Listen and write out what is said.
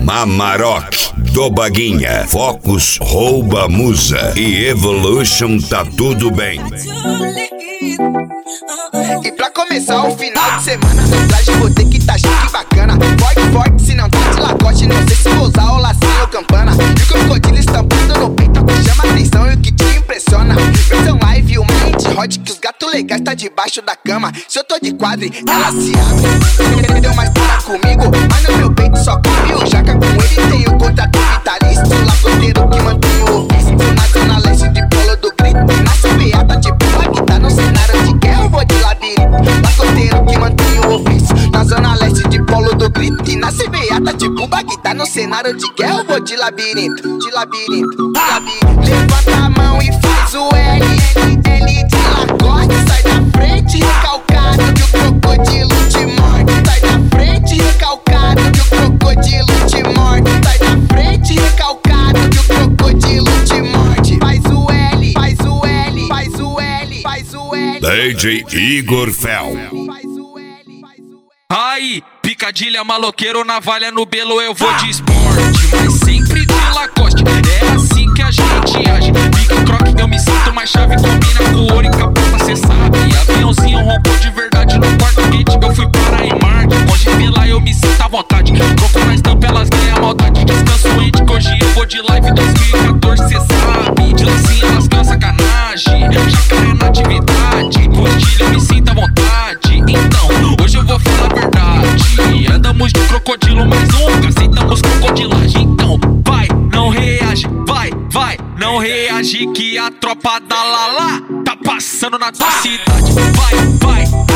Mamarok, do Baguinha, Focus, Rouba Musa e Evolution tá tudo bem. E pra começar o final de semana, no traje vou ter que tá chique e bacana. Forte, forte, se não tá de lacoste, não sei se vou usar o lacinho ou campana. E o crocodilo estampando no peito, que chama atenção e o que te impressiona. Versão live, uma hit hot, que os gatos legais tá debaixo da cama. Se eu tô de quadre, ela se abre. Deu mais para comigo, mas no meu peito só cabe o jaca. Com ele tem o contrato vitalício, o lacoteiro que mantém o ofício. Na zona leste de Polo do Grito, nasce beata tipo Bagdá no cenário de guerra, eu vou de labirinto. Lacoteiro que mantém o ofício, na zona leste de Polo do Grito, e nasce beata tipo Bagdá no cenário de guerra, eu vou de labirinto, de labirinto, de labirinto. Levanta a mão e faz o L, L de lacoste, sai da frente recalcado que o crocodilo te morde. Sai da frente recalcado que o crocodilo te morde. Sai da frente recalcado que o crocodilo te morde. Faz o L, faz o L, faz o L, faz o L. DJ Igor Fel. Aí, picadilha, maloqueiro, navalha no belo, eu vou de esporte, mas sempre de Lacoste. É assim que a gente age. Pique croque, eu me sinto mais chave. Combina com ouro e capota, cê sabe. Aviãozinho rompou de verdade no quarto hit. Eu fui para em Marte, hoje pela eu me sinto à vontade. Troco na estampa, elas ganham a maldade. Descanso ente, que hoje eu vou de live 2014, cê sabe. De lacinha elas ganham sacanagem. Jacaré na atividade, postilha eu me sinto à vontade. Então, hoje eu vou falar a verdade. Andamos de crocodilo, mas nunca aceitamos crocodilagem. Então, vai, não reage, vai, não reage, que a tropa da Lala tá passando na tua cidade. Vai,